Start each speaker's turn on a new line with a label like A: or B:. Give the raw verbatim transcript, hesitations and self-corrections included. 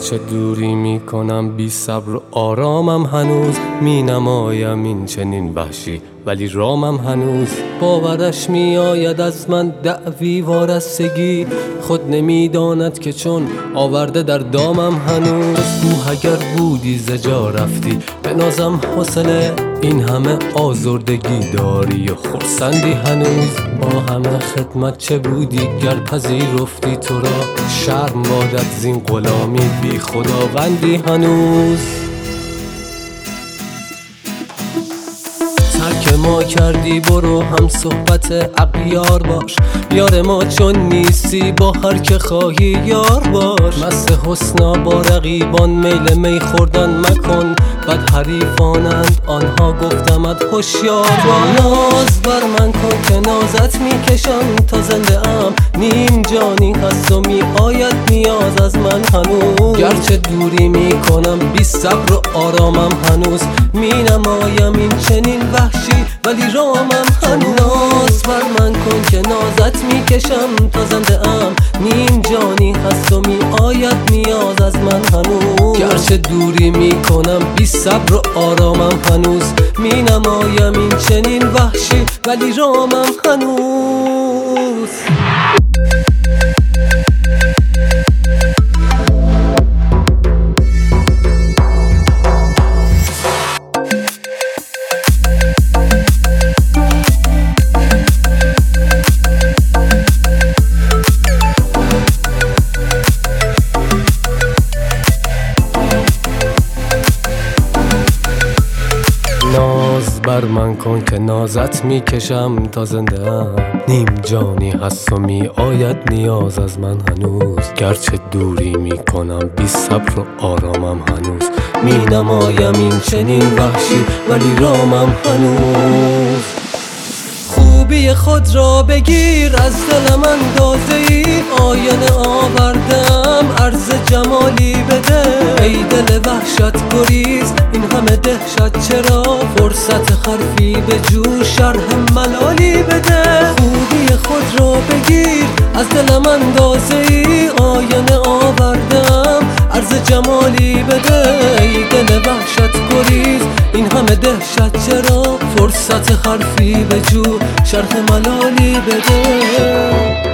A: گرچه دوری میکنم بی صبر و آرامم هنوز، می نمایم این چنین وحشی ولی رامم هنوز. باورش می آید از من دعوی وارستگی، خود نمیداند که چون آورده در دامم هنوز. او اگر بودی ز جا رفتی به نازم حوصله، این همه آزردگی داری و خرسندی هنوز. با همه خدمت چه بودی گر پذیرفتی تو را، شرم بادت زین غلامی بی خداوندی هنوز. ترک ما کردی برو هم صحبت اغیار باش، یار ما چون نیستی با هر که خواهی یار باش. مست حسنا با رقیبان میل می خوردن مکن، بد حریفانند آنها گفتمت هوشیار باش. ناز بر من کن که نازت میکشم تا زنده ام، نیم جانی هست و می آید نیاز از من هنوز. گرچه دوری میکنم بی صبر و آرامم هنوز، می نمایم این چنین وحشی ولی رامم هنوز. ناز بر من کن که نازت میکشم تا زنده ام، نیم جانی هست و می آید نیاز از من هنوز. گرچه دوری میکنم بی صبر و آرامم هنوز، می نمایم این چنین وحشی ولی رامم هنوز. ناز بر من کن که نازت میکشم تا زنده ام، نیم جانی هست و می آید نیاز از من هنوز. گرچه دوری میکنم بی صبر و آرامم هنوز، می نمایم این چنین وحشی ولی رامم هنوز. خوبی خود را بگیر از دلم اندازه ای، آینه آوردم عرض جمالی بده. ای دل وحشت گریز این همه دهشت چرا، فرصت حرفی به جو شرح ملالی بده. خوبی خود را بگیر از دلم اندازه ای، آینه آوردم عرض جمالی بده. ای دل وحشت گریز این همه دهشت چرا، فرصت حرفی به جو شرح ملالی بده.